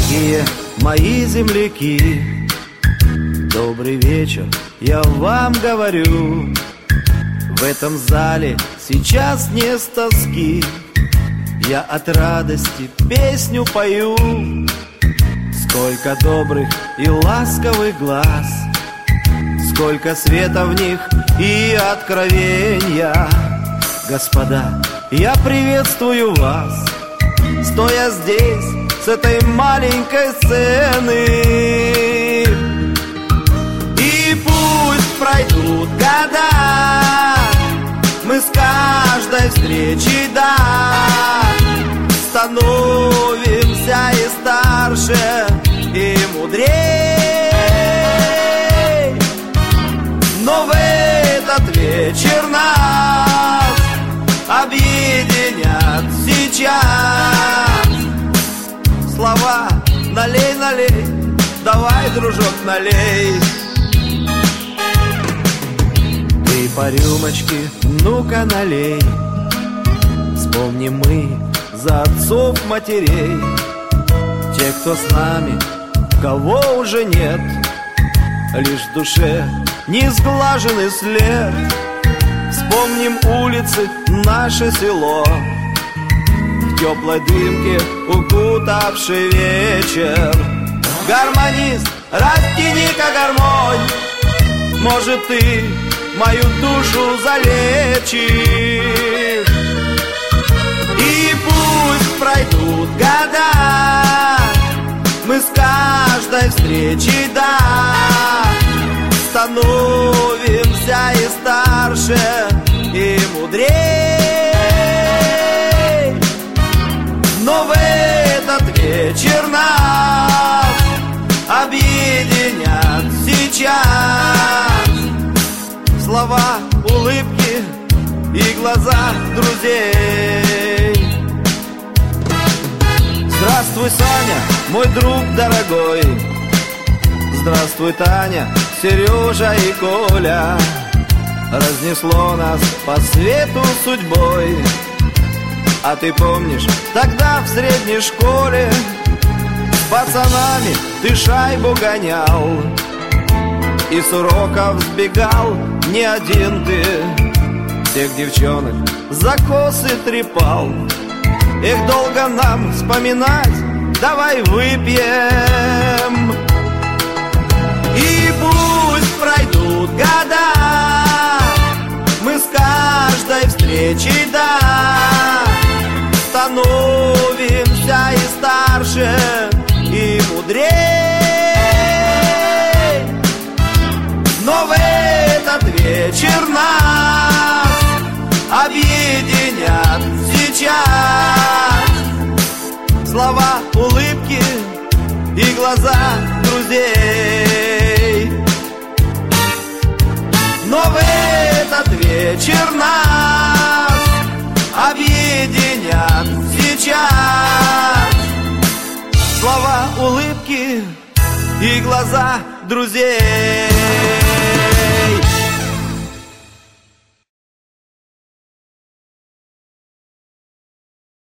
Дорогие мои земляки, добрый вечер, я вам говорю. В этом зале сейчас не с тоски, я от радости песню пою. Сколько добрых и ласковых глаз, сколько света в них и откровенья. Господа, я приветствую вас, стоя здесь, с этой маленькой сцены. И пусть пройдут года, мы с каждой встречей, да, становимся и старше, и мудрей. Но в этот вечер нас объединят сейчас слова: налей, налей, давай, дружок, налей. Ты по рюмочке, ну-ка налей. Вспомним мы за отцов, матерей, те, кто с нами, кого уже нет, лишь в душе несглаженный след. Вспомним улицы, наше село, в теплой дымке укутавший вечер. Гармонист, растяни-ка гармонь, может, ты мою душу залечишь. И пусть пройдут года, мы с каждой встречей, да, становимся и старше, и мудрей. Но в этот вечер нас объединят сейчас слова, улыбки и глаза друзей. Здравствуй, Саня, мой друг дорогой. Здравствуй, Таня, Сережа и Коля. Разнесло нас по свету судьбой. А ты помнишь, тогда в средней школе с пацанами ты шайбу гонял и с уроков сбегал не один ты, всех девчонок за косы трепал. Эх, долго нам вспоминать, давай выпьем. И пусть пройдут года, мы с каждой встречей, да, становимся и старше, и мудрей. Но в этот вечер нас объединят сейчас слова, улыбки и глаза друзей. Но в этот вечер нас объединят сейчас слова, улыбки и глаза друзей.